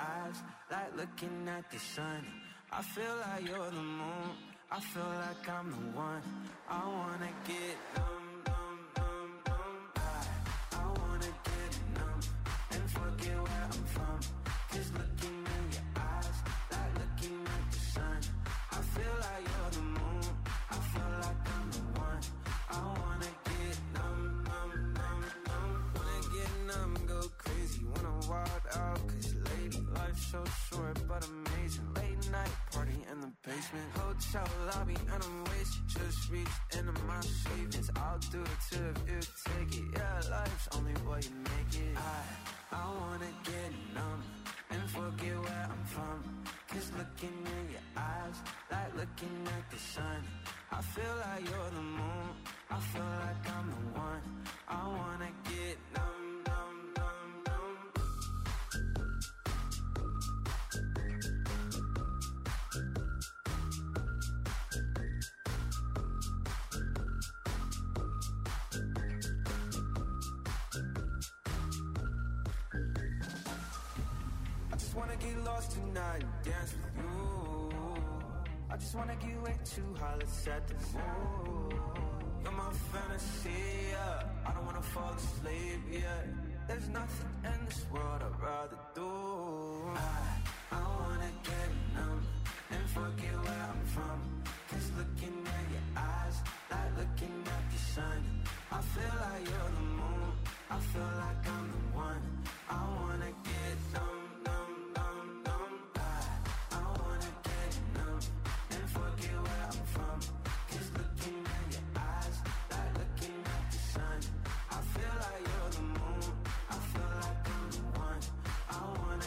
eyes, like looking at the sun. I feel like you're the moon, I feel like I'm the one. I wanna get numb, numb, numb, numb. I wanna get numb and forget where I'm from. 'Cause looking in your eyes, like looking at the sun. I feel like you're the moon, I feel like I'm the one. I wanna get numb, numb, numb, numb. Wanna get numb, go crazy, wanna wild out. 'Cause lady, life's so short but amazing. Late night party in the basement, hotel lobby and I'm wasted. Just reached into my savings, I'll do it too if you take it. Yeah, life's only what you make it. I wanna get numb and forget where I'm from. 'Cause looking in your eyes, like looking at the sun. I feel like you're the moon, I feel like I'm the one. I wanna get numb, numb, numb, numb. I just wanna get lost tonight and dance with you. I just wanna get way too high, let's set the mood. You're my fantasy, yeah. I don't wanna fall asleep, yeah. There's nothing in this world I'd rather do. I wanna get numb and forget where I'm from. 'Cause looking at your eyes, like looking at the sun. I feel like you're the moon, I feel like I'm the one. I wanna get numb, numb, numb, numb. I wanna get numb and forget where I'm from. 'Cause looking at your eyes, like looking at the sun. I feel like you're the moon, I feel like I'm the one. I wanna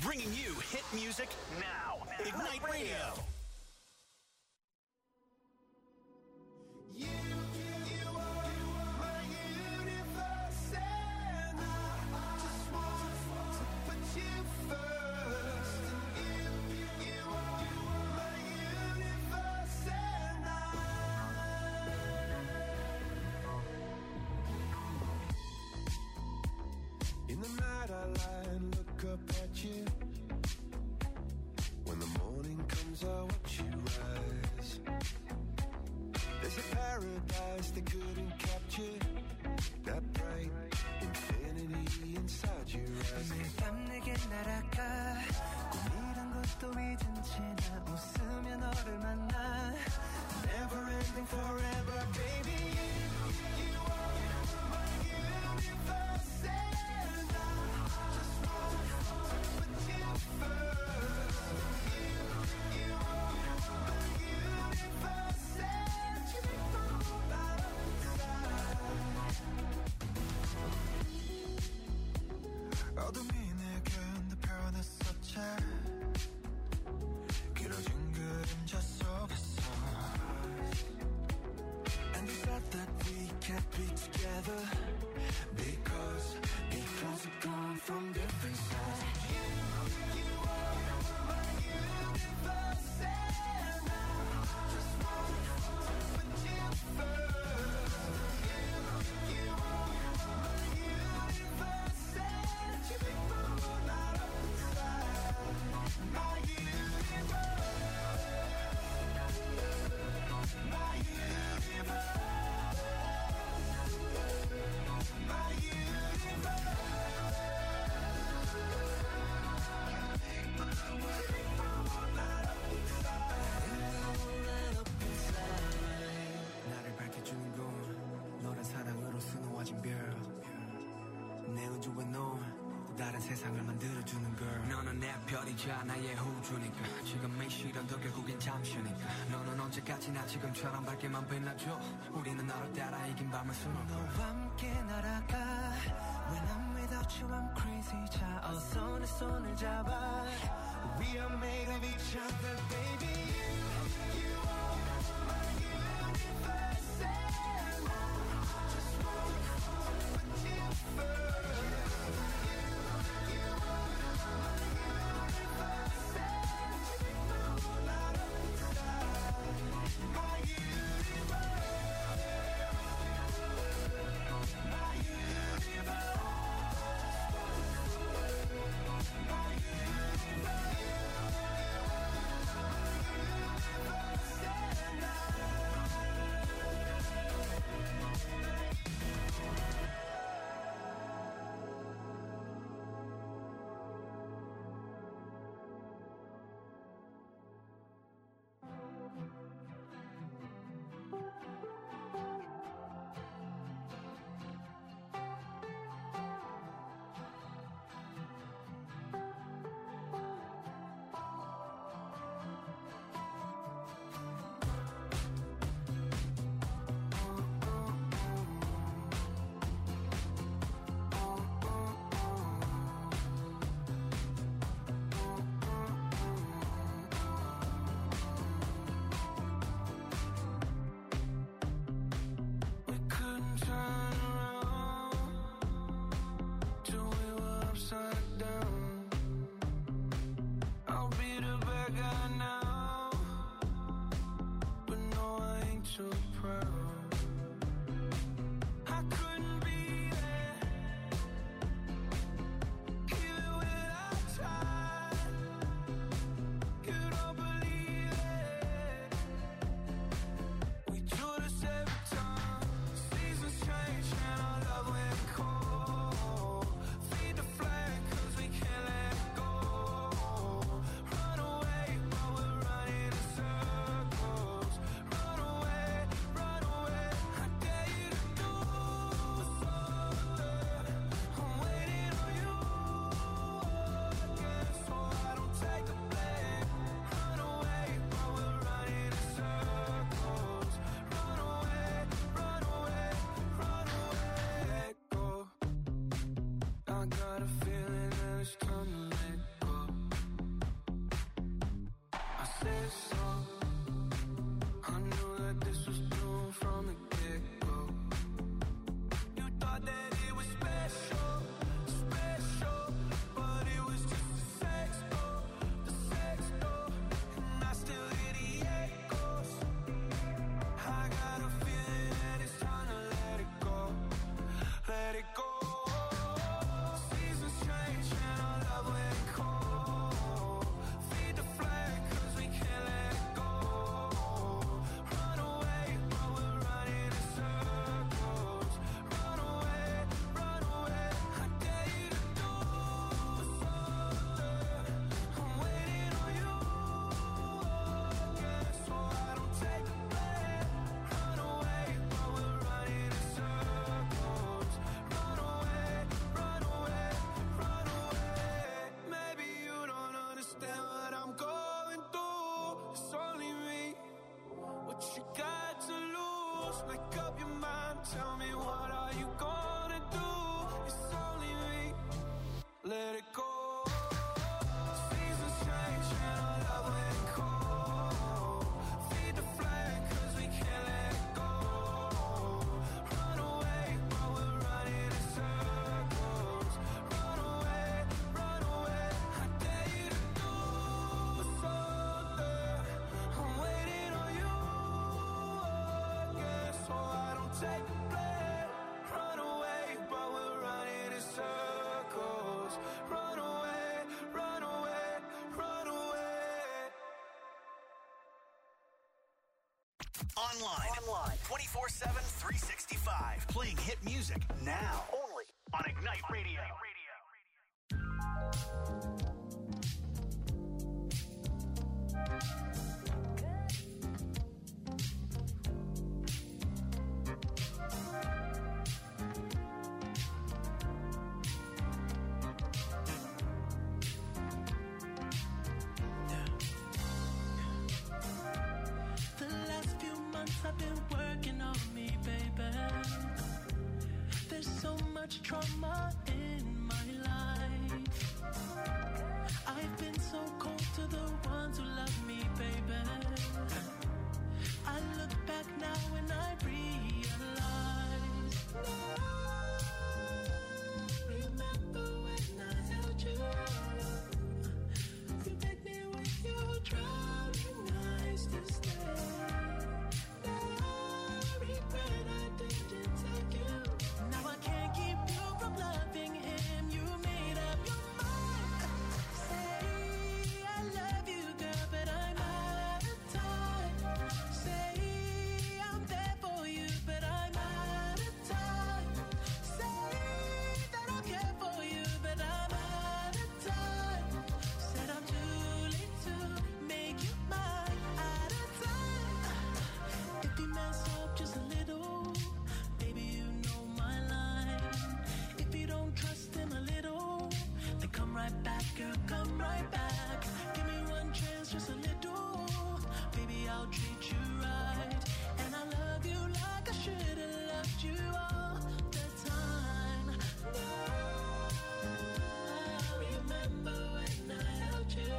Bringing you hit music now. Ignite Radio. In the night I lie and look up at you. When the morning comes I watch you rise. There's a paradise they couldn't capture. That bright infinity inside your eyes. 매일 밤 내게 날아가 꿈이란 것도 잊은 채 나 웃으며 너를 만나 Never ending forever baby You are my universe and I just want to put you first You are my universe and you make my whole life inside 어둠이 내게 내 변했었지 길어진 그림자 속에서 And you said that we can't be together Because we've come from different sides You are my universe and I just want to put you first You are my universe and you make my whole light up inside My universe My universe My universe 나를 밝혀주는 건 너란 사랑으로 수놓아진 별 내 우주에 넌 또 다른 세상을 만들어주는 걸 너는 내 별이자 나의 우주니까 지금의 시련도 결국엔 잠시니까 너는 언제까지나 지금처럼 밝게만 빛나줘 우리는 너를 따라 이긴 밤을 수놓고 너와 함께 날아가 When I'm without you I'm crazy 자 어서 내 손을 잡아 We are made of each other baby You are my universe and I just want to put you first You are my universe and you make my whole light up inside My universe My universe My universe so. I knew that this was doomed from the get-go. You thought that it was special, special, but it was just the sex door, and I still hear the echoes. I got a feeling that it's time to let it go, let it go. Seasons change and our love let it go. Feed the flag 'cause we can't let it go. Run away, but we're running in circles. Run away, I dare you to do something. I'm waiting on you again, so I don't take the blame. Run away, but we're running in circles. Run away. Maybe you don't understand what I'm going through. It's only me. What you got to lose? Make up your mind. Tell me, what are you gonna do? It's only me. Let it go. Seasons change and our love let it go. Feed the flag 'cause we can't let it go. Run away, but we're running in circles. Run away. I dare you to do something. I'm waiting on you again, so I don't take the blame. Run away, but we're running in circles. Run away. Online. 24/7, 365. Playing hit music now. Only on Ignite Radio. The last few months I've been working on me, baby. There's so much trauma in my life. I've been so cold to the ones who love me, baby. I look back now and I realize. Remember when I held you? You begged me with your drowning eyes to stay. Now I regret I didn't take you. Now I can't keep you from loving him. You made up your mind. Say I love you, girl, but I'm out of time. Say I'm there for you, but I'm out of time. Say that I'll care for you, but I'm out of time. Said I'm too late to make you mine. Out of time. If you mess up just a little, baby, you know my line. If you don't trust him a little, then come right back, girl, come right back. Give me one chance, just a little. Baby, I'll treat you right. And I love you like I should have loved you all the time. Now remember when I held you.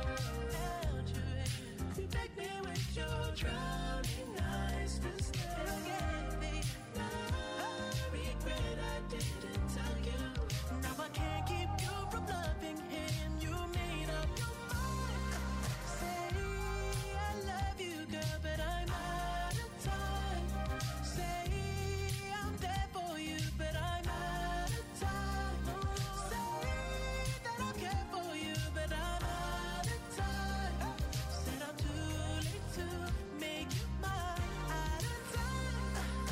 You begged me with your drowning eyes to stay. Now I regret I didn't tell you. Now I can't keep you from loving him. You made up your mind. Say I love you, girl, but I'm out of time. Say I'm there for you, but I'm out of time. Say that I'll care for you, but I'm out of time. Said I'm too late to make you mine. Out of time.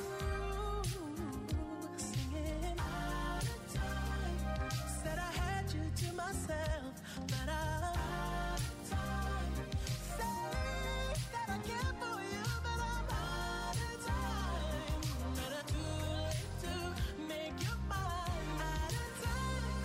Singing out of time. Said I had you to myself, but I'm out of time. Say that I care for you, but I'm out of time. But I'm too late to make you mine. Out of time.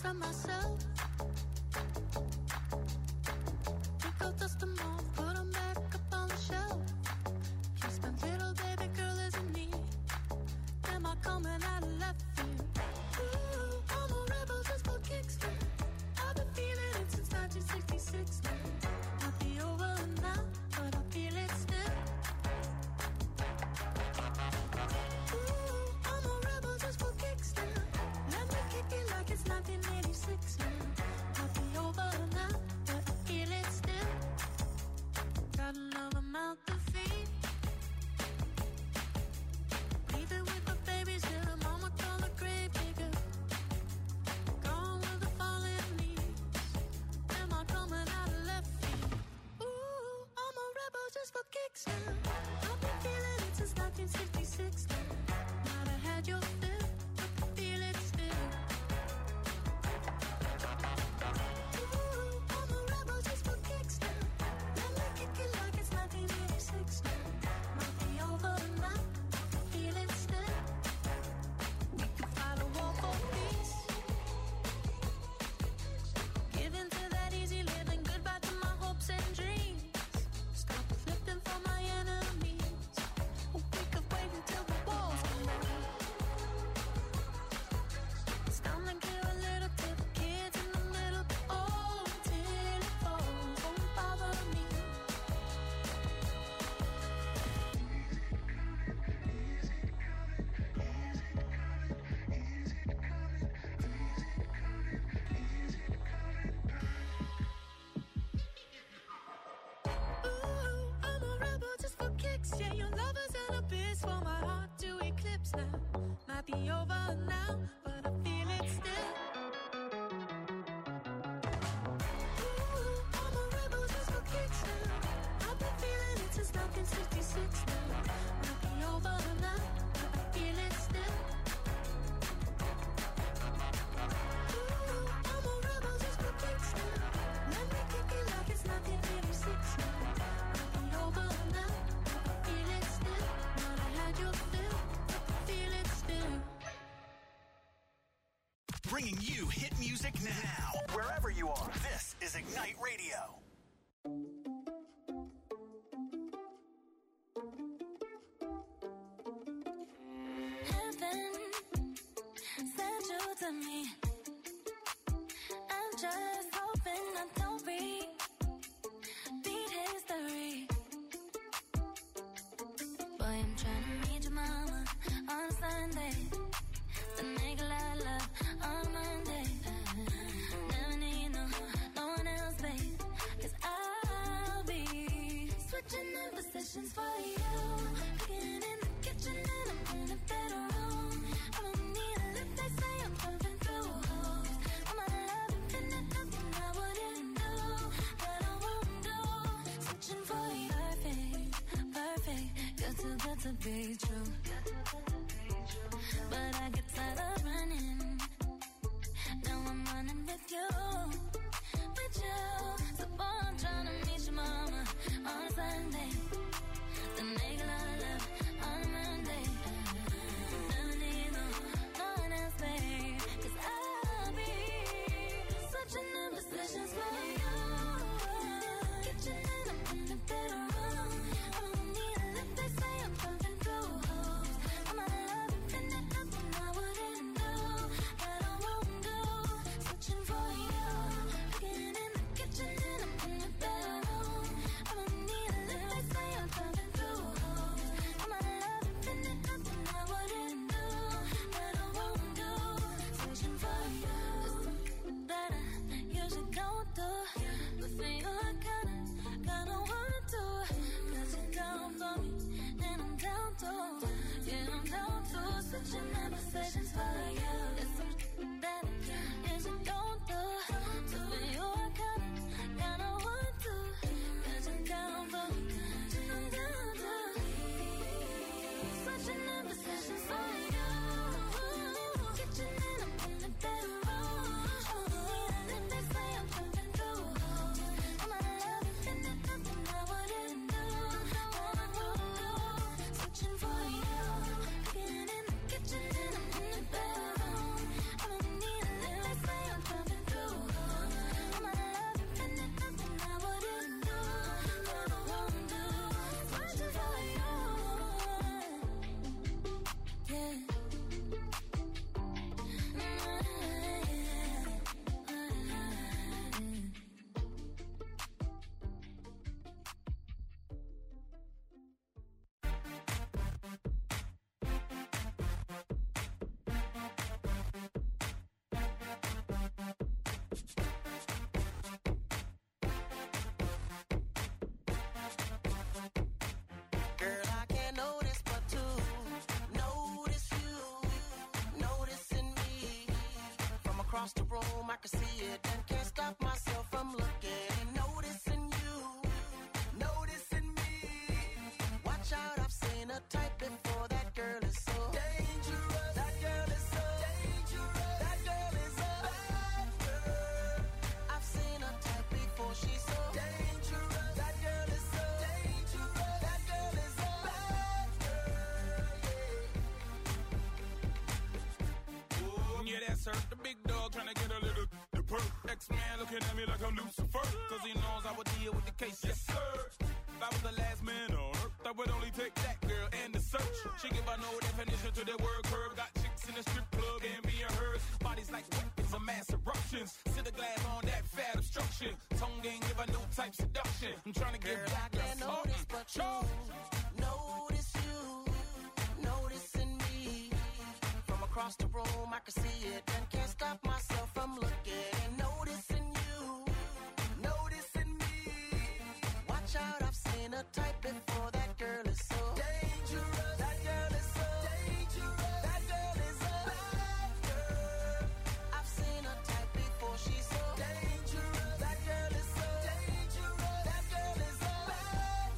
from myself. Pick up, dust them off, put them back up on the shelf. Guess my little baby girl isn't me. Am I coming out of left field? Ooh, I'm a rebel just for kicks now. I've been feeling it since 1966 now. Might be over now, but I feel it still. Ooh, I'm a rebel just for kicks now. Let me kick it like it's 1986 now. Might be over now, but I feel it still. Got another mouth to feed. Breathing with the babies till the mama call the grave digger. Gone with the fallen leaves. Am I coming out of left field? Ooh, I'm a rebel just for kicks now. I've been feeling it since 1966 now. Might have had your fill, but I feel it still. Ooh, I'm a rebel just for kicks now. Let me kick it like it's 1986 now. Might be over now, I feel it still. We could fight a war for peace. Give in to that easy living, goodbye to my hopes and dreams. Stop flipping for my enemies. We could wait until the walls come down. It's time to give a little to the kids in the middle. Oh, till it falls, won't bother me. Ooh, I'm a rebel just for kicks. Yeah, your lover's an abyss for my heart to eclipse now. Might be over now, but I feel it still. Ooh, I'm a rebel just for kicks now. I've been feeling it since 1966 now. Might be over now, but I feel it still. Ooh, I'm a rebel just for kicks now. Let me kick it like it's 1986 now. Might be over now, but I feel it still. Might have had your fill, but I feel it still. Bringing you hit music now. Wherever you are, this is Ignite Radio. Heaven sent you to me. I'm just hoping I don't repeat history. Boy, I'm trying to meet your mama on Sunday. Then make a lot of love on Monday. Never need no one else, babe. 'Cause I'll be switching in positions for you. Cooking in the kitchen and I'm in a better room. I don't need a lip, they say I'm jumping through holes. I'm my love infinite, nothing I wouldn't do, that I won't do. Switching for you, perfect, perfect. You're too good to be true. across the room, I can see it and can't stop myself from looking. Noticing you, noticing me. Watch out, I've seen a type before. That girl is so dangerous. That girl is so dangerous. That girl is a bad girl. I've seen a type before. She's so dangerous. That girl is so dangerous. That girl is a bad girl. Yeah, that's her. The big dog trying to get a little the perk. X-Man looking at me like I'm Lucifer. Cause he knows I would deal with the case. Yes, sir. If I was the last man on earth, I would only take that girl and the search. She give her no definition to the word curve. Got chicks in the strip club and being hers. Bodies like weapons of mass eruptions. Sit a glass on that fat obstruction. Tongue ain't give her no type seduction. I'm trying to get back I can't notice but you. Notice you. Noticing me. From across the room, I can see it and can't stop myself from looking. Noticing you. Noticing me. Watch out, I've seen a type before. That girl is so dangerous. That girl is so dangerous. That girl is a bad girl. I've seen a type before. She's so dangerous. That girl is so dangerous. That girl is a bad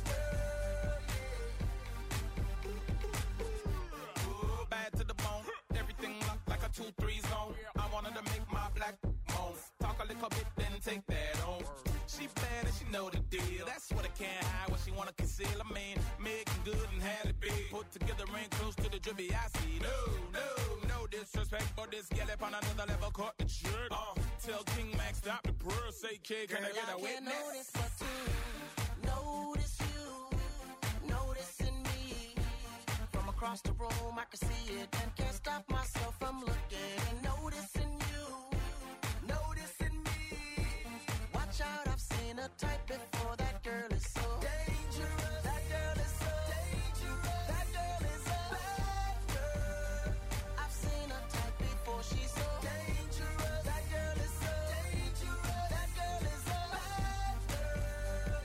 girl. bad to the bone. Everything locked like a 2-3 zone. I wanted to make my black moan. Talk a little bit, then take that on. She bad and she know the deal. That's what I can't hide, what she wanna conceal. I mean, making good and had it big. Put together ain't close to the drippy I see. No disrespect, but this gal up on another level caught the trick. Tell King Max stop the prayer, say kid, can I get a witness? I can't notice but to notice you, noticing me. From across the room, I can see it and can't stop myself from looking. Noticing you, noticing me. Watch out, I've seen a type before. That girl is so dangerous. That girl is so dangerous. That girl is a bad girl. I've seen a type before. She's so dangerous. That girl is so dangerous. That girl is a bad girl.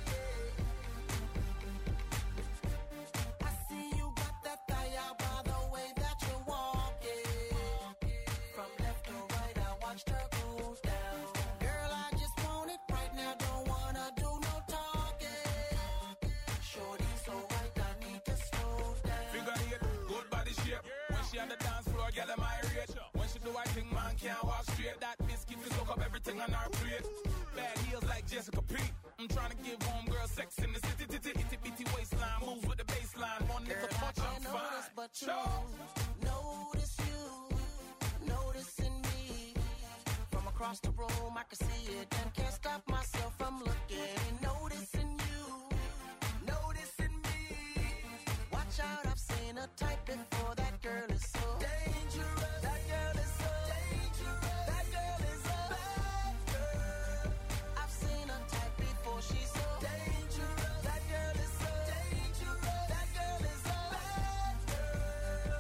I see you got that thigh out by the way that you're walking. From left to right, I watched her go down. Girl, I just want it right now. Don't wanna do no talking. Shorty so right, I need to slow down. Figure eight, good body shape. When she on the dance floor, girl, am I rate. When she do I think man can't walk straight. That biscuit to soak up everything on our plate. Bad heels like Jessica Pete. I'm trying to give homegirl sex in the city. Itty bitty waistline moves with the baseline. One nigga Girl, I punch, I'm can't notice fine. but you. Notice you, noticing me. From across the room, I can see it and can't stop myself from looking. Noticing you, noticing me. Watch out, I've seen a type before. That girl is so dangerous. That girl is so dangerous. That girl is a bad girl. I've seen a type before. She's so dangerous. That girl is so dangerous. That girl is a bad girl.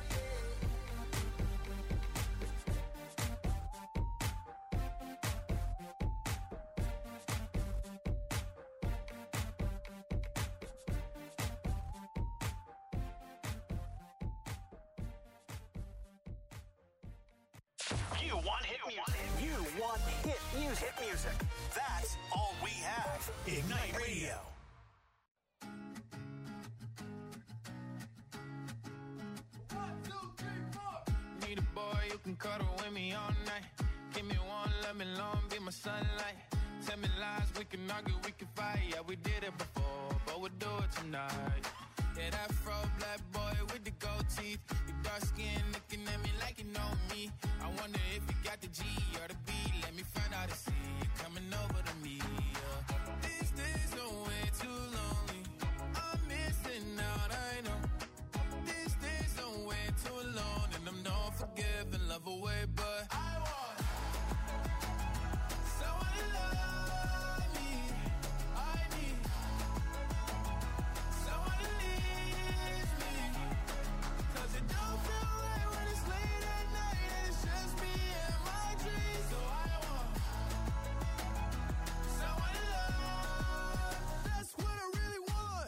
You want hit music. You want hit music. Hit music. That's all we have. Ignite Radio. Need a boy you can cuddle with me all night. Give me one, let me long, be my sunlight. Tell me lies, we can argue, we can fight. Yeah, we did it before, but we'll do it tonight. Yeah, that fro black boy with the gold teeth. Your dark skin looking at me like you know me. I wonder if you got the G or the B. Let me find out and see you coming over to me. Yeah. These days are way too lonely. I'm missing out, I know. These days are way too alone, and I'm not forgiving, love away, but I want someone to love me. I need someone to leave me. 'Cause it don't feel right when it's late at night and it's just me and my dreams. So I want someone to love. That's what I really want.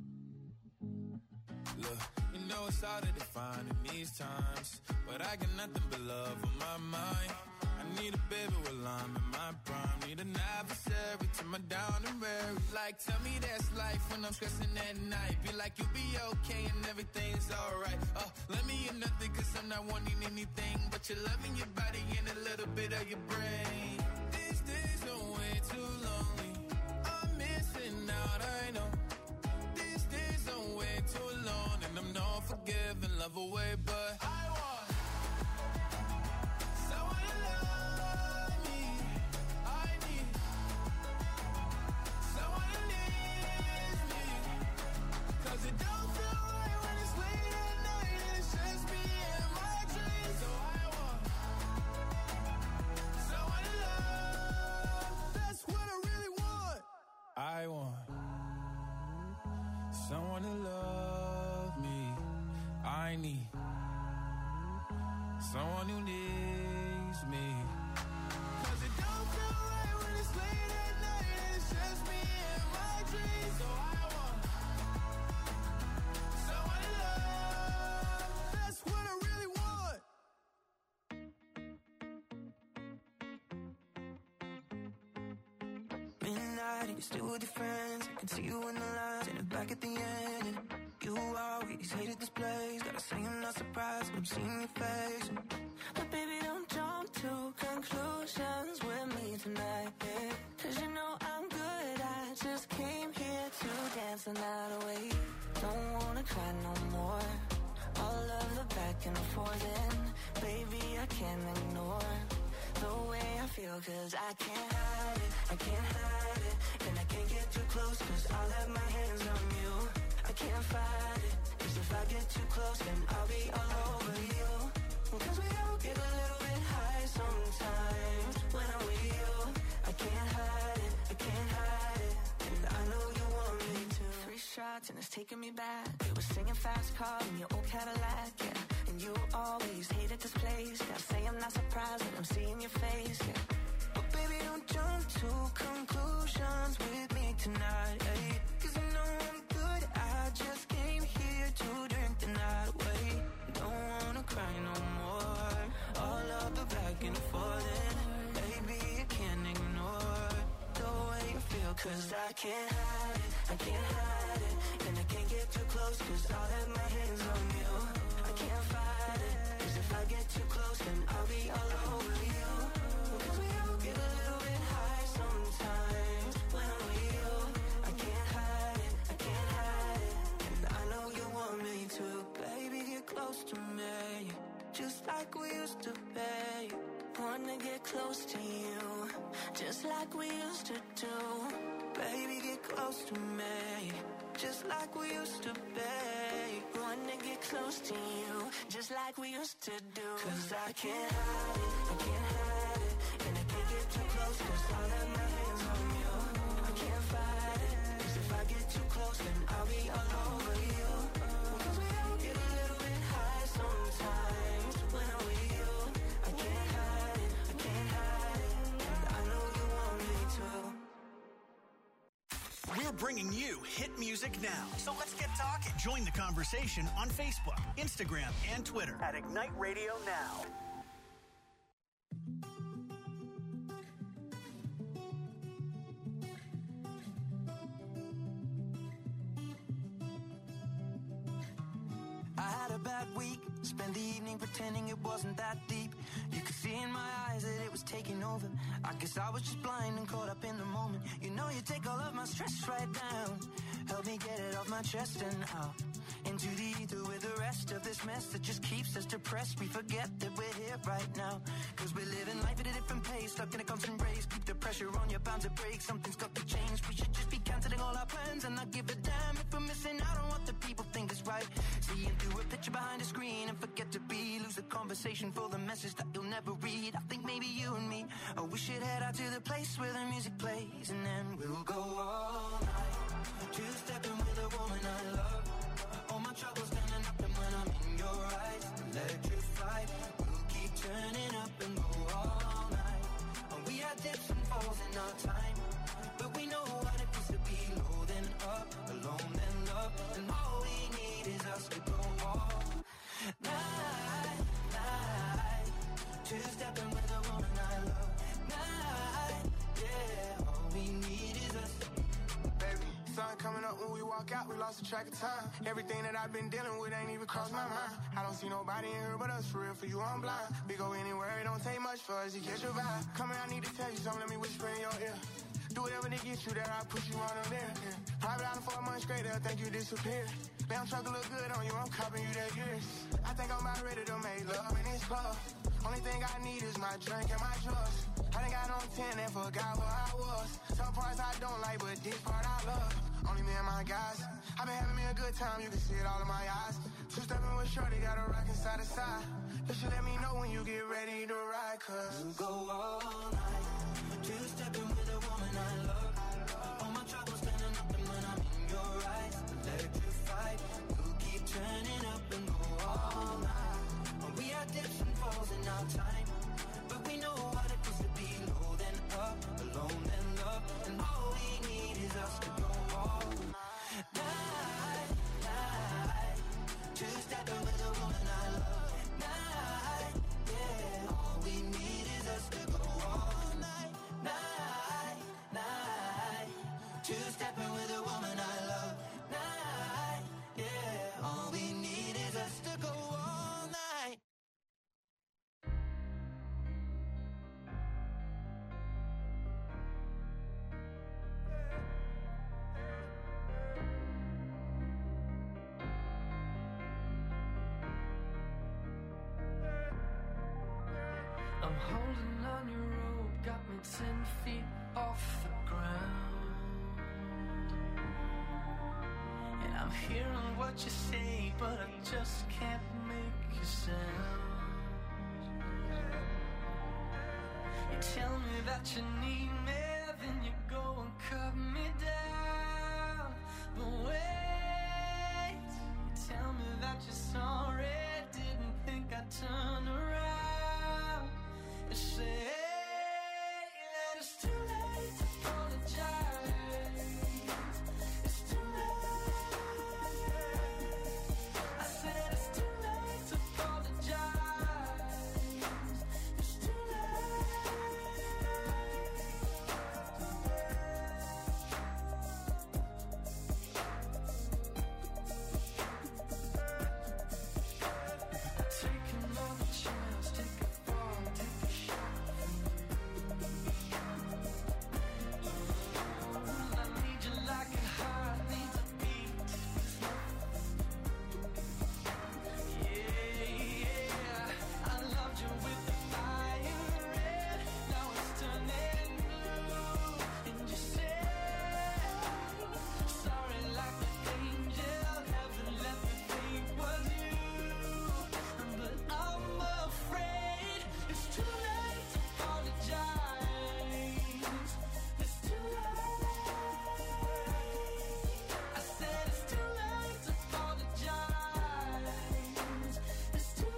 Look, you know it's hard to define in these times, but I got nothing but love on my mind. I need a baby while I'm in my prime. Need an adversary to my down and weary. Like, tell me that's life when I'm stressing at night. Be like, you'll be okay and everything's alright. Let me in nothing cause I'm not wanting anything but your love in your body and a little bit of your brain. These days are way too lonely. I'm missing out, I know. These days are way too long and I'm not forgiving, love away, but I want someone to love me. I need someone who needs me. Cause it don't feel right when it's late at night and it's just me and my dreams. So I want someone to love. That's what I really want. I want someone to love me. I need someone who needs me. Cause it don't feel right when it's late at night and it's just me and my dreams. So I want someone to love. That's what I really want. Midnight, you're still with your friends. I can see you in the lines in the back at the end. And you always hated this place. Gotta say I'm not surprised when I'm seeing your face. But baby, don't jump to conclusions with me tonight, yeah. Cause you know I'm good, I just came here to dance the night away. Don't wanna cry no more. All of the back and forth, and baby, I can't ignore the way I feel, cause I can't hide it, I can't hide it. And I can't get too close, cause I'll have my hands on you. I can't fight it, cause if I get too close, then I'll be all over you. Cause we all get a little bit high sometimes when I'm with you. I can't hide it, I can't hide it. And I know you want me to. 3 shots and it's taking me back. We were singing fast car in your old Cadillac, yeah. And you always hated this place. Gotta say I'm not surprised when I'm seeing your face, yeah. But baby, don't jump to conclusions with me tonight, hey. Cause I know I'm good, I just came here to drink the night away. Don't wanna cry no more. All of the back and forth, and baby, I can't ignore the way you feel. Cause I can't hide it, I can't hide it. And I can't get too close, cause I'll have my hands on you. I can't fight it, cause if I get too close, then I'll be all over you. Cause we all get a little bit high sometimes when I'm with you. I can't hide it, I can't hide it. And I know you want me to. Baby, get close to me, just like we used to be. Wanna get close to you, just like we used to do. Baby, get close to me, just like we used to be. Wanna get close to you, just like we used to do. Cause I can't hide it, I can't hide it. And I can't get too close, cause I'll have my hands on you. I can't fight it, cause if I get too close, then I'll be all over you. Cause we all get a little bit high sometimes when I'm with you. I can't hide it, I can't hide it. And I know you want me to. We're bringing you hit music now. So let's get talking. Join the conversation on Facebook, Instagram, and Twitter at Ignite Radio Now. I had a bad week, spent the evening pretending it wasn't that deep. You could see in my eyes that it was taking over. I guess I was just blind and caught up in the moment. You know you take all of my stress right down. Help me get it off my chest and out into the ether with the rest of this mess that just keeps us depressed. We forget that we're here right now, cause we're living life at a different pace, stuck in a constant race. Keep the pressure on, you're bound to break. Something's got to change. We should just be cancelling all our plans and not give a damn if we're missing out on what the people think is right. Seeing through a picture behind a screen and forget to be. Lose the conversation for the message that you'll never read. I think maybe you and me, oh, we should head out to the place where the music plays, and then we'll go all night, two-stepping with a woman I love. All my troubles standing up, and when I'm in your eyes, electrified. We'll keep turning up and go all night. And we had dips and falls in our time, but we know what it feels to be low then up, alone then love. And all we need is us to go all night, night. Two-stepping with a woman I yeah, all we need is us. Baby, sun coming up when we walk out, we lost the track of time. Everything that I've been dealing with ain't even crossed my mind. I don't see nobody in here but us, for real, for you I'm blind. We go anywhere, it don't take much for us to catch your vibe. Come here, I need to tell you something, let me whisper in your ear. Do whatever they get you there, I'll put you on them there. Yeah. Private island for a month straight, they'll think you disappeared. Damn truck look good on you, I'm copping you that years. I think I'm about ready to make love in this club. Only thing I need is my drink and my drugs. I done got on 10 and forgot where I was. Some parts I don't like, but this part I love. Only me and my guys. I've been having me a good time, you can see it all in my eyes. Two-stepping with shorty, got a rockin' side to side. You should let me know when you get ready to ride, cause we'll go all night. Two-stepping with a woman I love. All my troubles standing up, and when I'm in your eyes, electrified. We'll keep turning up and go all night. We had dips and falls in our time, but we know what it is to be low then up, alone then love, and all we need is us to go all night, night. Two-stepping with a woman I love. Night, yeah. All we need is us to go all night, night, night. Two-stepping with a woman I love. Night, yeah. All we need is us to go all night. I'm holding on your rope, got me 10 feet off the ground. And I'm hearing what you say, but I just can't make a sound. You tell me that you need me, then you go and cut me down. But wait, you tell me that you're sorry, didn't think I'd turn around. You say that it's too late to apologize. It's too late. I said it's too late to apologize. It's too take another chance, take a fall, take a shot. I need you like a heart needs a beat. Yeah, I loved you with the fire red. Now it's turning blue. And you say sorry like an angel. Heaven let me think was you. But I'm afraid it's too late to apologize. It's too late. I said it's too late to apologize. It's too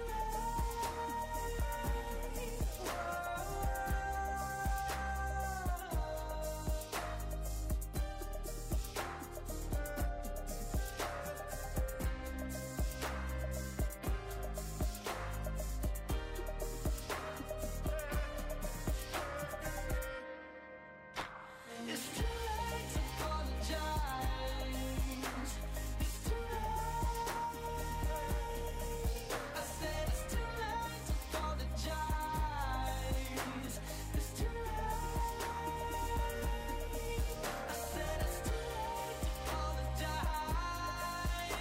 It's too late to apologize. It's too late. I said it's too late to apologize. It's too late. I said it's too late to apologize.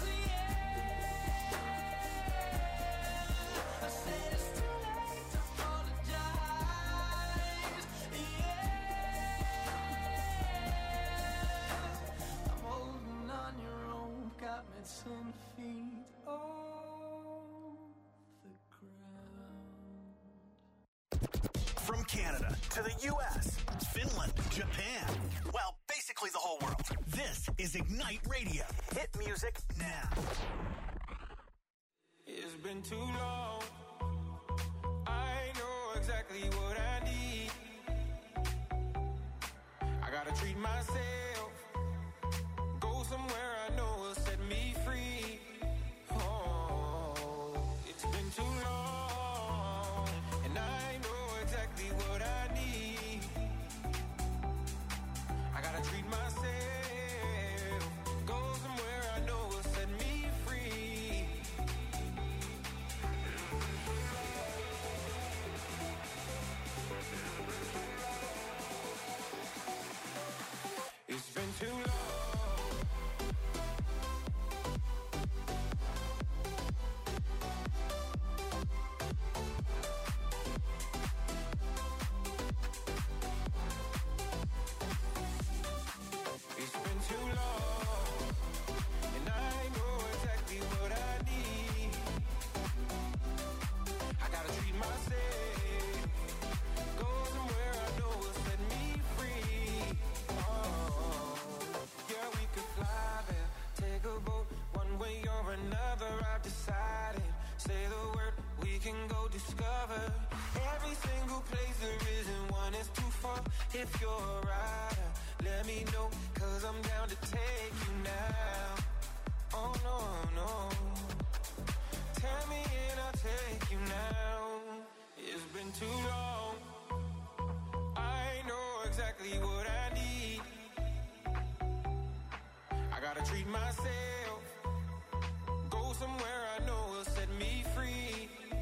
Yeah. I said it's too late to apologize. Yeah. I'm holding on your rope, got me 10 feet off the ground. From Canada to the U.S., Finland, Japan, well, basically the whole world. This is Ignite Radio. Hit music now. It's been too long. I know exactly what I need. I gotta treat myself. Go somewhere I know will set me free. Oh, it's been too long. And I know exactly what I need. discover every single place there isn't one is too far. If you're a rider, let me know, 'cause I'm down to take you now. Oh no, no. Tell me and I'll take you now. It's been too long. I know exactly what I need. I gotta treat myself. Go somewhere I know will set me free.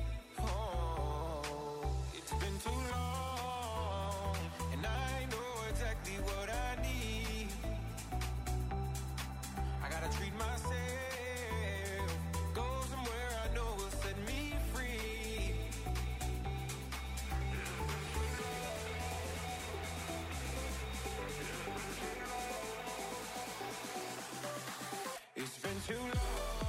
Oh, it's been too long, and I know exactly what I need. I gotta treat myself. Go somewhere I know will set me free. It's been too long.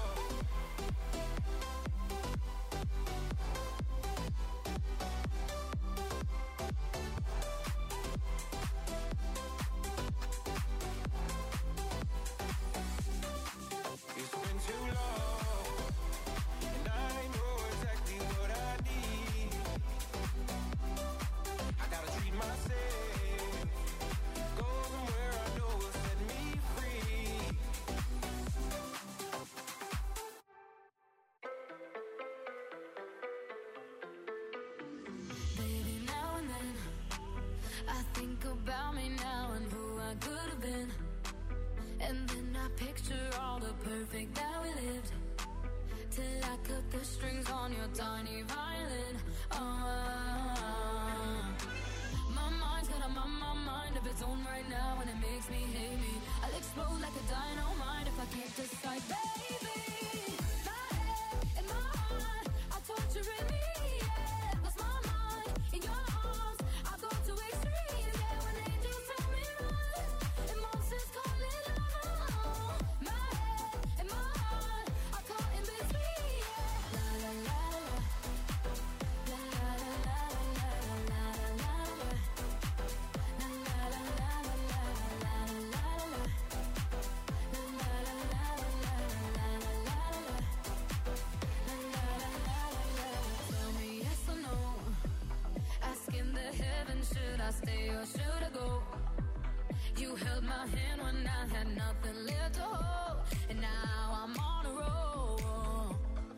It's been too long, and I know exactly what I need. I gotta treat myself. Go somewhere I know will set me free. Baby, now and then I think about me now and who I could have been. And then I picture all the perfect that we lived, till I cut the strings on your tiny violin. My mind's got a mind of its own right now, and it makes me hate me. I'll explode like a dynamite if I can't decide, baby. My head and my heart are torturing me. Yeah, lost my mind in your arms. I go to extremes. Yeah, when angels tell me run, and monsters call it love. My head and my heart are caught in between. Yeah, la la la la, la la la la la la la la. La la la la la la la la la. La la la la la la la la la. La la la la la. Tell me yes or no. Asking the heavens, should I stay or should I go? You held my hand when I had nothing left to hold, and now I'm on a roll.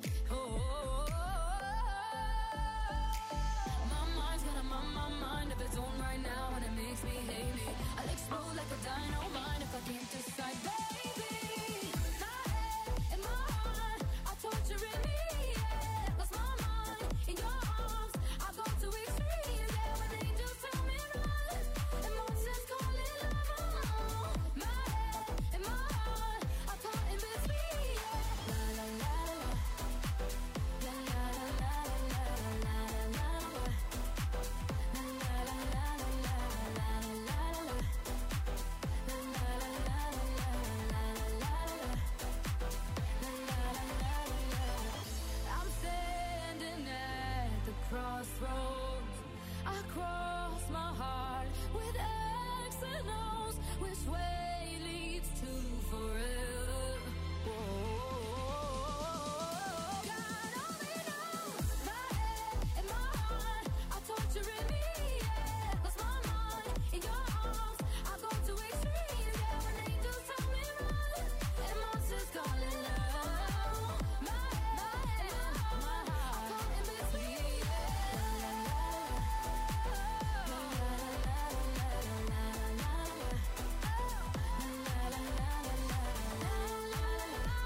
My mind's got a mind of its own right now, and it makes me hate me. I'll explode like a dynamite if I can't decide, baby. My head and my heart are torturing me. Yeah, lost my mind in your arms. I go to extremes. Yeah, when angels tell me run, and monsters call it love. My head and my heart are caught in between. Yeah, la la la la, la la la la la la la la. La la la la la la la la la. La la la la la la la la. La la la la la. I'm standing at the crossroads. I cross my heart with X and O's. Which way leads to forever? God only knows. My head and my heart are torturing me. Yeah, lost my mind in your arms. I go to extremes. Yeah, when angels tell me run, and monsters call it love. My head and my heart are caught in between. La la la la, la la la la la la la. La la la la la, la la la la.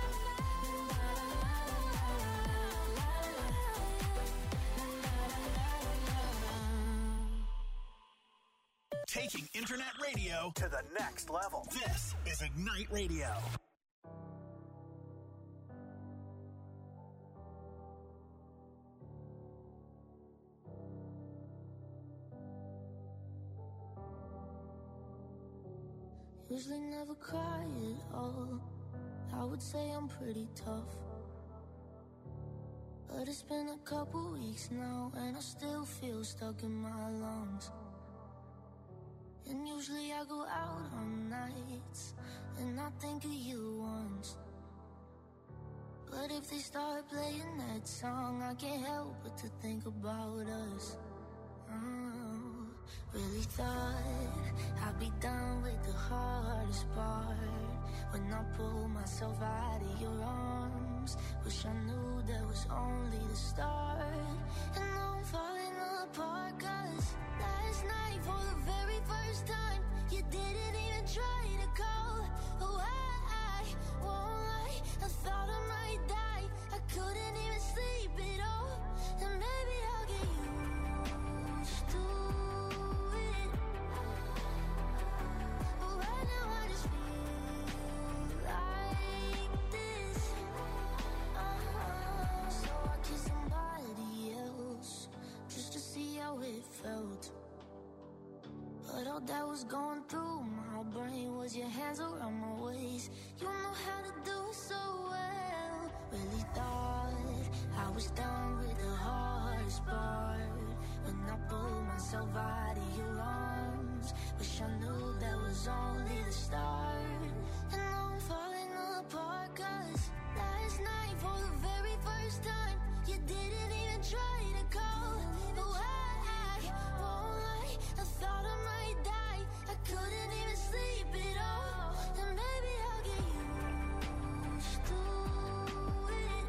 Taking internet radio to the next level. This is Ignite Radio. Usually never cry at all. I would say I'm pretty tough, but it's been a couple weeks now, and I still feel stuck in my lungs. And usually I go out on nights, and I think of you once. But if they start playing that song, I can't help but to think about us. Really thought I'd be done with the hardest part. When I pulled myself out of your arms, wish I knew that was only the start. And now I'm falling apart, 'cause last night for the very first time, you didn't even try to call. Oh, I won't lie, I thought I might die. I couldn't even sleep at all. And maybe I'll get used to it. But right now I just feel like this. So I kissed somebody else just to see how it felt. But all that was going through my brain was your hands around my waist. You know how to do it so well. Really thought I was done with the hardest part. When I pulled myself out of your arms, wish I knew that was only the start. And now I'm falling apart, 'cause last night for the very first time, you didn't even try to call. Oh, I won't lie, I thought I might die. I couldn't even sleep at all. And maybe I'll get used to it.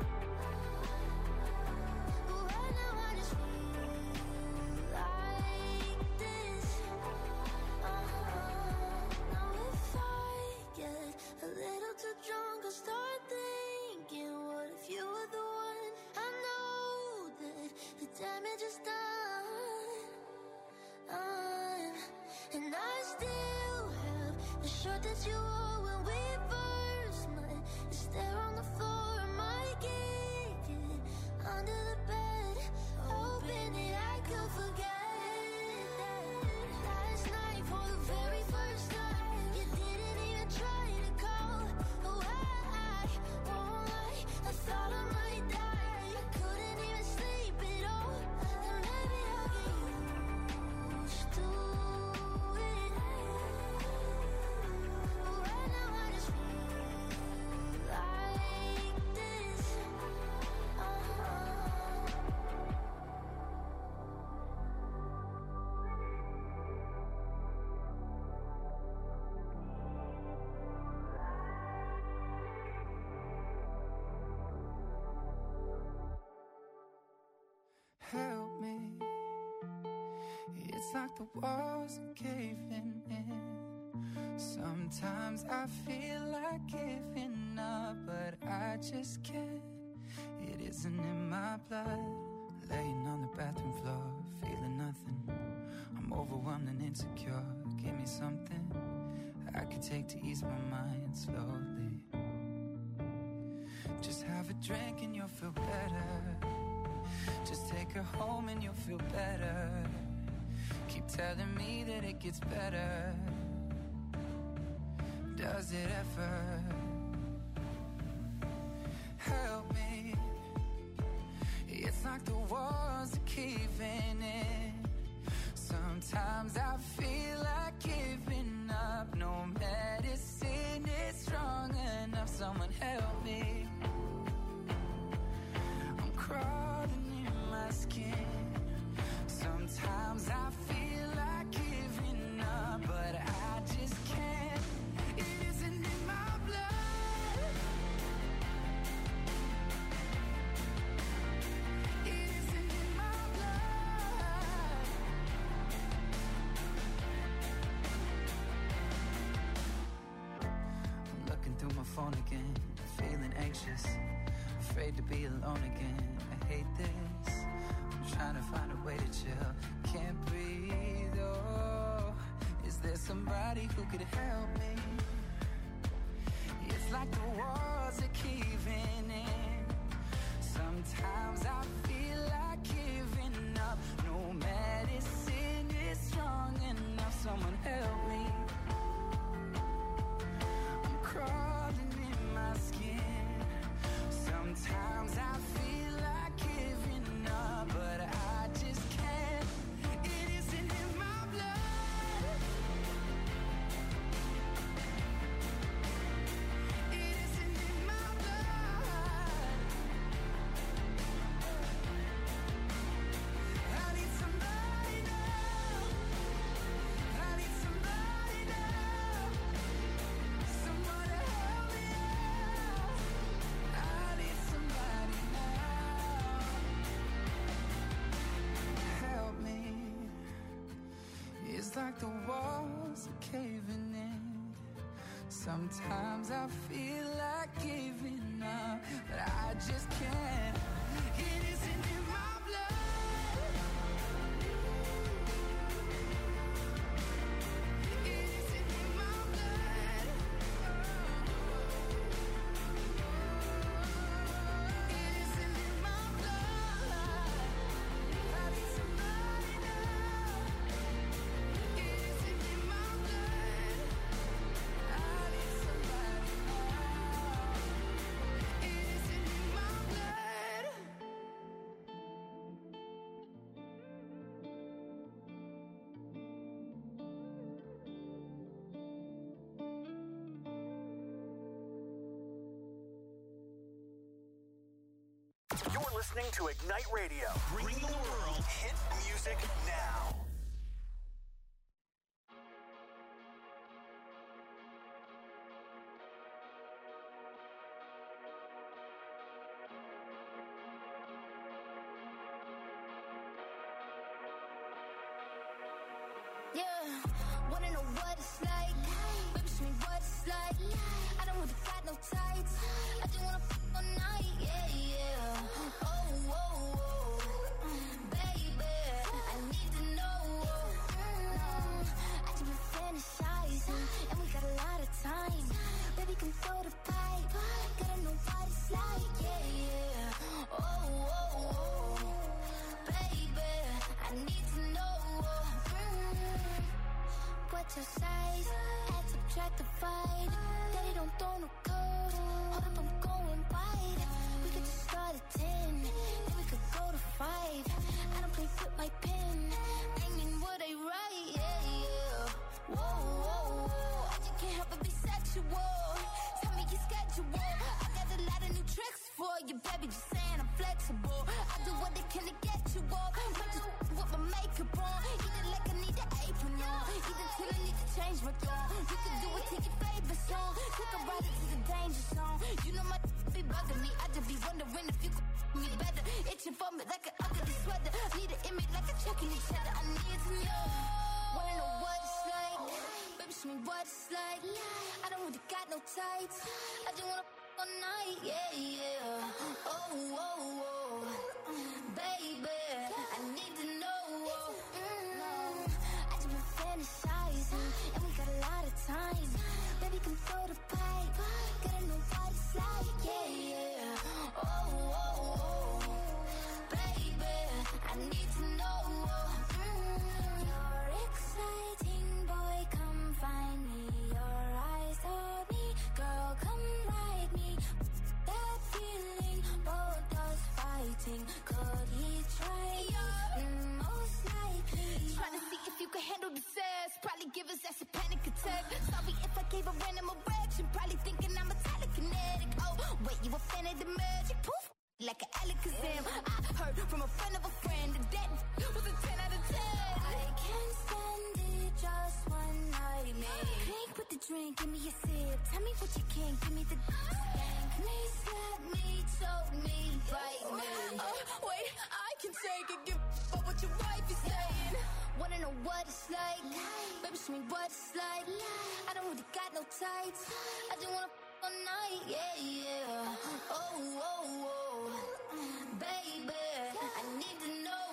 But right now I just feel like this. Now if I get a little too drunk, I'll start thinking, what if you were the one? I know that the damage is done. And I still have the shirt that you wore when we first met. It's there on the floor, I might kick it under the bed, hoping that I could forget that. Last night for the very first time, you didn't even try to call. Oh, I won't lie, I thought I might die. I couldn't even sleep at all. And maybe I'll get used to it. But right now I just feel like this. Help me. It's like the walls are caving in. Sometimes I feel like giving up, but I just can't. It isn't in my blood. Laying on the bathroom floor, feeling nothing. I'm overwhelmed and insecure. Give me something I could take to ease my mind slowly. Just have a drink and you'll feel better. Just take her home and you'll feel better. Keep telling me that it gets better. Does it ever? Help me. It's like the walls are caving in. Sometimes I feel like giving up. No medicine is strong enough. Someone help me. I'm crawling in my skin. Sometimes I feel like giving up, but I just can't. It isn't in my blood. It isn't in my blood. I'm looking through my phone again, feeling anxious, afraid to be alone again. I hate this. I'm trying to find a way to chill. Can't breathe, oh. Is there somebody who could help me? It's like the walls are caving in. Sometimes I feel like giving up. No medicine is strong enough. Someone help me. I'm crawling in my skin. Sometimes I feel like giving up, but I just can't. It isn't in my blood. It isn't in my blood. feels like the walls are caving in. Sometimes I feel like giving up, but I just can't. It isn't in my blood. It isn't in my blood. It isn't in my blood. I need somebody now. It isn't in my blood. I need somebody now. It isn't in my blood. You're listening to Ignite Radio. Bring the world hit music now. Yeah, wanna know what it's like? Baby, show me what it's like. I don't really got no tights. I just wanna f all night. Yeah, yeah. Oh, oh, oh. Baby, I need to know. I just been fantasizing, and we got a lot of time. Baby, come throw the pipe. Gotta know what it's like. Yeah, yeah. Oh, oh, oh. Baby, I need to know. What's your size? Add, subtract, divide. Daddy don't throw no code. Hold up, I'm going wide. We could just start at 10, then we could go to 5. I don't play with my pen. Banging what I write, yeah, yeah. Whoa, whoa, whoa. I just can't help but be sexual. Tell me your schedule. I got a lot of new tricks for you, baby. Just saying I'm flexible. I do what I can to get you off. Might just with my makeup on. Eat it like I need an apron on. Eat it till I need to change my tone. You can do it to your favorite song. Take a ride into the danger zone. You know my be bugging me. I just be wondering if you could me better. Itching for me like an ugly sweater. Need an image like a checking each other. I need to know. Wanna know what it's like? Baby, show me what it's like. I don't really got no tights. I just wanna all night. Yeah, yeah. Oh, oh, oh. Baby, I need to know. I just been fantasizing, and we got a lot of time. Baby, come throw the pipe. Gotta know what it's like. Yeah, yeah. Oh, oh, oh. Baby, I need to know. You're exciting, boy, come find me. Your eyes told me, girl, come ride me. That feeling, both us fighting. Could he try? Most likely. Trying to see if you can handle the sass. Probably give us that's a panic attack. Sorry if I gave a random erection. Probably thinking I'm a telekinetic. Oh, wait, you a fan of the magic? Poof, like an Alakazam. I heard from a friend of a friend that was a 10 out of 10. I can't stand it, just one night, man. Drink with the drink, give me a sip. Tell me what you can, give me the spank me, slap me, choke me, bite me. Wait, I can take it, give up what your wife is saying. Wanna know what it's like? Baby, show me what it's like. I don't really got no tights. I just wanna all night, yeah, yeah. Oh, oh, oh. Baby, I need to know.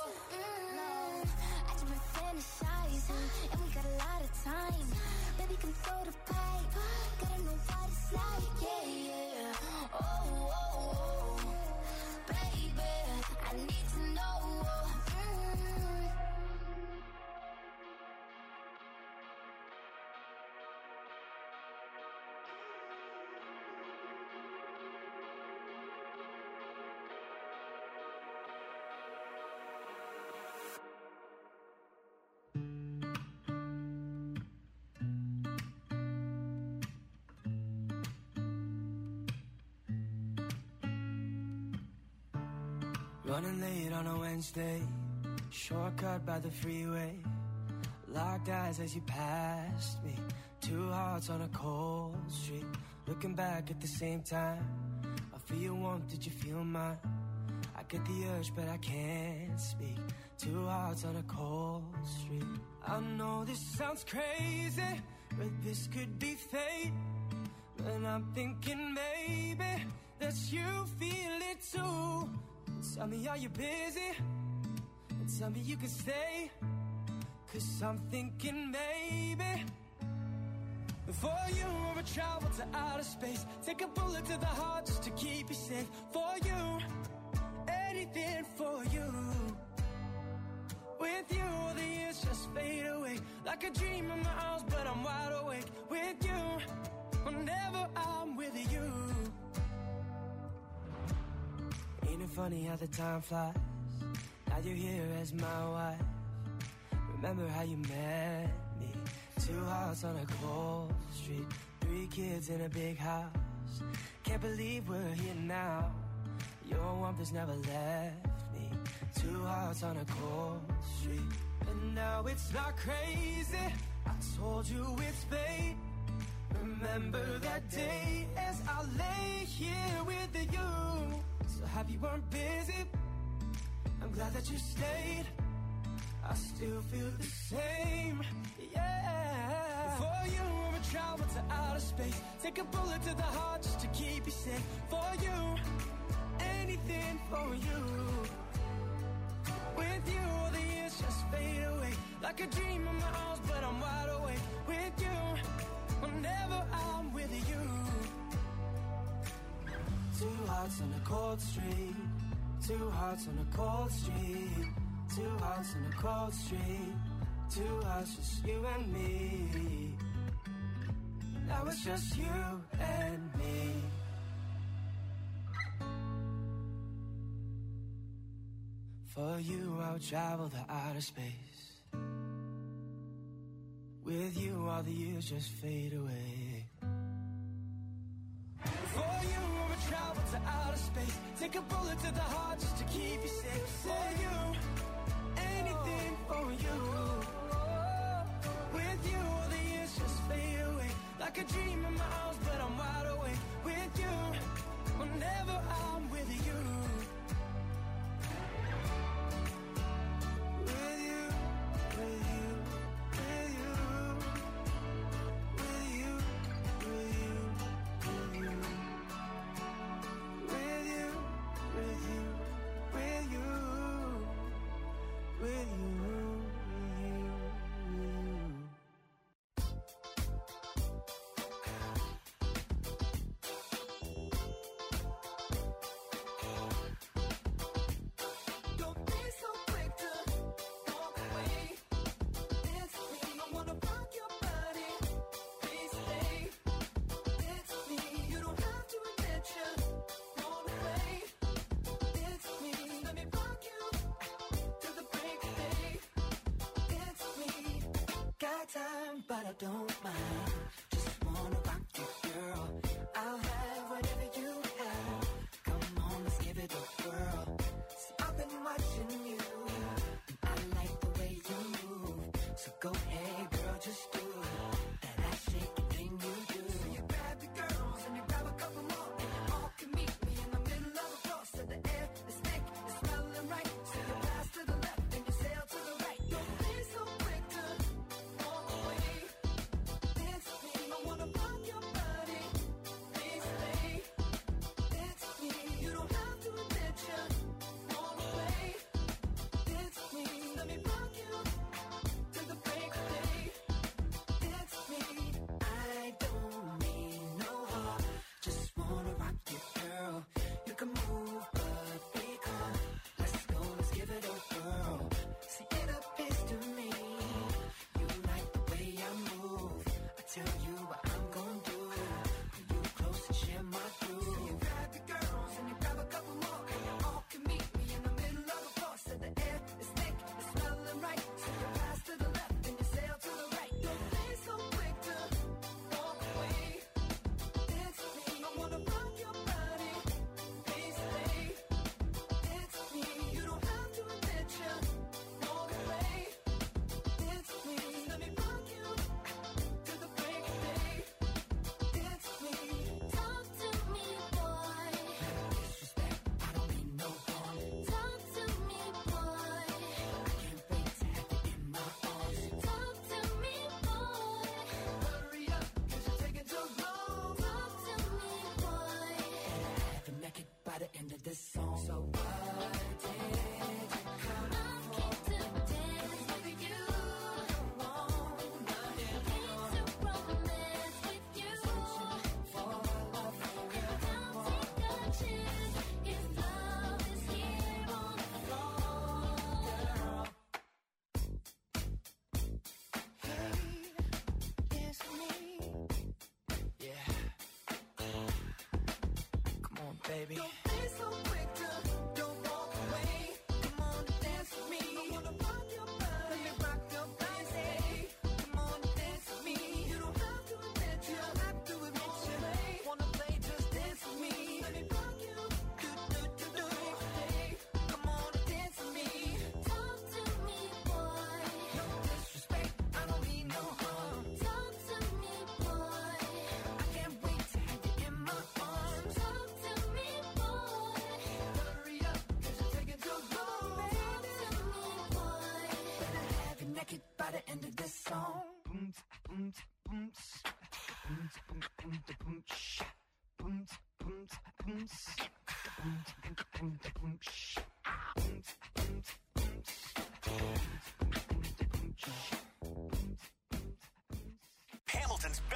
I just been fantasizing, and we got a lot of time. Baby, come throw the pipe. Gotta know what it's like, yeah, yeah. Oh, oh, oh. Baby, I need to know. Running late on a Wednesday, shortcut by the freeway. Locked eyes as you passed me, two hearts on a cold street. Looking back at the same time, I feel your warmth, did you feel mine? I get the urge, but I can't speak. Two hearts on a cold street. I know this sounds crazy, but this could be fate. And I'm thinking maybe that you feel it too. Tell me, are you busy? And tell me you can stay. 'Cause I'm thinking maybe for you I would travel to outer space, take a bullet to the heart just to keep you safe. For you, anything for you. With you, all the years just fade away like a dream in my arms, but I'm wide awake. With you, whenever I'm with you. Ain't it funny how the time flies? Now you're here as my wife. Remember how you met me? Two hearts on a cold street, 3 kids in a big house. Can't believe we're here now. Your warmth has never left me. Two hearts on a cold street. And now it's not crazy, I told you it's fate. Remember that day as I lay here with you. So happy you weren't busy, I'm glad that you stayed. I still feel the same, yeah. For you, I would travel to outer space, take a bullet to the heart just to keep you safe. For you, anything for you. With you, all the years just fade away like a dream in my arms, but I'm wide awake. With you, whenever I'm with you. Two hearts on a cold street, two hearts on a cold street. Two hearts on a cold street, two hearts, just you and me. Now it's just you and me. For you, I'll travel to outer space. With you, all the years just fade away. For you, I would travel to outer space, take a bullet to the heart just to keep you safe. For you, anything for you. With you, all the years just fade away like a dream in my arms, but I'm wide awake. With you, whenever I'm with you. With you, with you, with you. With you, with you, with you. With you, with you, with you. With you, Don't be so quick to walk away. It's me. I wanna rock your body. Please stay. It's me. You don't have to admit you want to play. It's me. Let me rock you to the break of day. It's me. Got time, but I don't mind. Just wanna rock you, girl. I'll have whatever you have. Come on, let's give it a whirl. See, I've been watching you, and I like the way you move. So go ahead, girl, just do that ass shaking thing you do. So you grab the girls and you grab a couple more, and you all can meet me in the middle of the floor. So the air is thick, it's smelling right. So you pass to the left and you sail to the right. Don't be so quick to walk away. It's me. I wanna rock your body. Please stay. It's me. You don't have to admit you wanna play. It's me. Let me rock you to the break of day.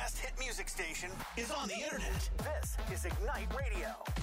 best hit music station is on the internet. This is Ignite Radio.